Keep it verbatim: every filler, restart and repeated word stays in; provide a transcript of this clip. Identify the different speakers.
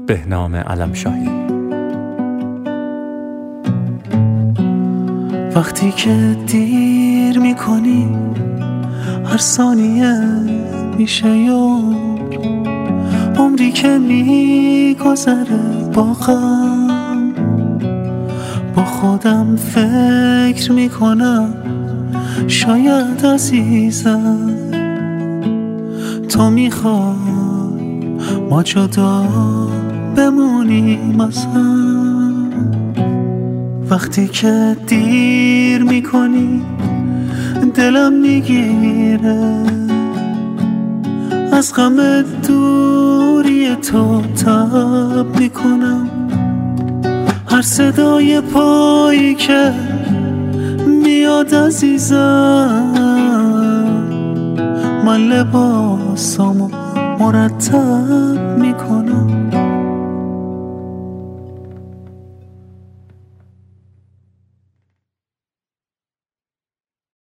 Speaker 1: بهنام علمشاهی.
Speaker 2: وقتی که دیر میکنی هر ثانیه میشه یور، عمری که میگذره با غم، با خودم فکر میکنم شاید عزیزم تو میخوای ما جدا بمونیم از هم. وقتی که دیر میکنی دلم میگیره، از غم دوری تو تب میکنم، هر صدای پایی که میاد عزیزم من لباسامو مرتب میکنم.